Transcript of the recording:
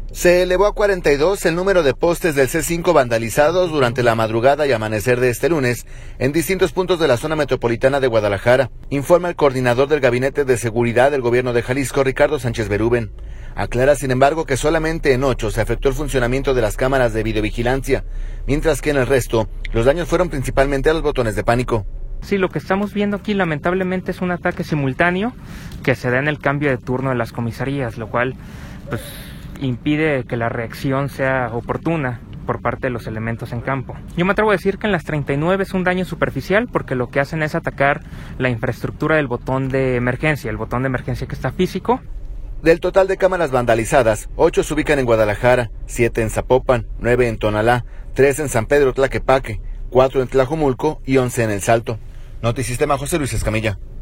Se elevó a 42 el número de postes del C5 vandalizados durante la madrugada y amanecer de este lunes en distintos puntos de la zona metropolitana de Guadalajara, informa el coordinador del Gabinete de Seguridad del Gobierno de Jalisco, Ricardo Sánchez Berúben. Aclara, sin embargo, que solamente en 8 se afectó el funcionamiento de las cámaras de videovigilancia, mientras que en el resto los daños fueron principalmente a los botones de pánico. Sí, lo que estamos viendo aquí lamentablemente es un ataque simultáneo que se da en el cambio de turno de las comisarías, lo cual pues impide que la reacción sea oportuna por parte de los elementos en campo. Yo me atrevo a decir que en las 39 es un daño superficial porque lo que hacen es atacar la infraestructura del botón de emergencia, el botón de emergencia que está físico. Del total de cámaras vandalizadas, 8 se ubican en Guadalajara, 7 en Zapopan, 9 en Tonalá, 3 en San Pedro Tlaquepaque, 4 en Tlajomulco y 11 en El Salto. Notisistema, José Luis Escamilla.